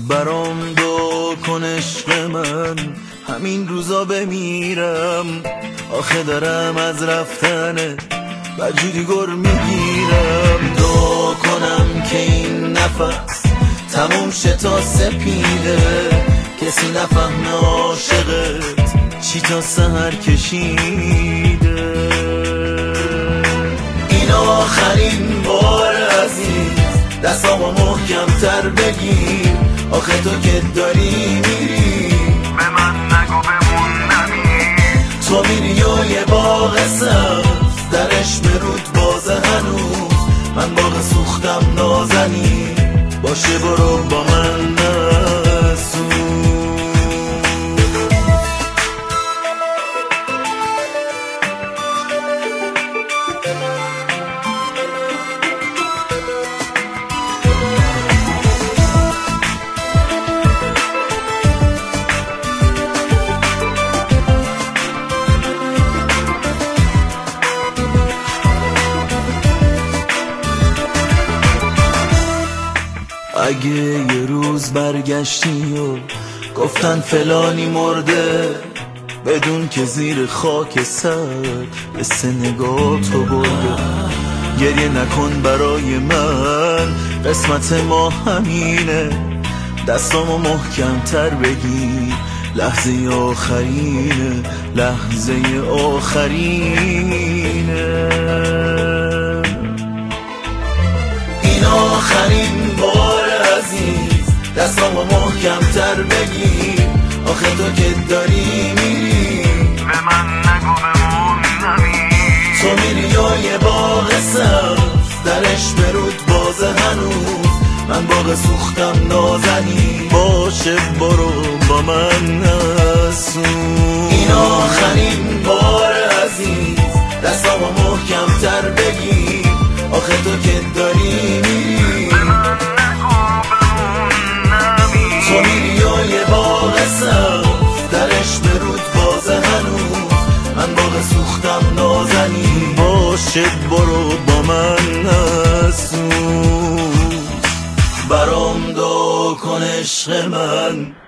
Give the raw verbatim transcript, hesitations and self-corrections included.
برام دعا کن عشق من، همین روزا بمیرم. آخه دارم از رفتن وجودی گر میگیرم. دعا کنم که این نفس تموم شه تا سپیده، کسی نفهمه عاشقت چی تا سحر کشیده. این آخرین بار عزیز، دستامو محکم تر بگیر. آخه تو که داری میری، به من نگو بمونمی. تو میری و یه باغ سبز درش مرود بازه هنوز. من باغ سوختم نازنی، باشه برو با من نسوز. اگه یه روز برگشتی و گفتن فلانی مرده، بدون که زیر خاک سر حس نگاه تو برده. گریه نکن برای من، قسمت ما همینه. دستامو محکم تر بگیر، لحظه آخرینه، لحظه آخرینه. این آخرین بار عزیز، دستامو محکم تر بگیر. آخه تو که داری میری، به من نگو بمونمی. تو میری و یه باغ سبز درش برود بازه هنوز. من باغ سوختم نازنی، باشه برو با من نسوز. این آخرین بار عزیز، دستامو محکم تر بگیر. آخه تو که داری میری، به من نگو بمونمی. تو میری و یه باغ سبز درش برود بازه هنوز. من باغ سوختم نازنی، باشه برو با من نسوز. برام دعا کن عشق من،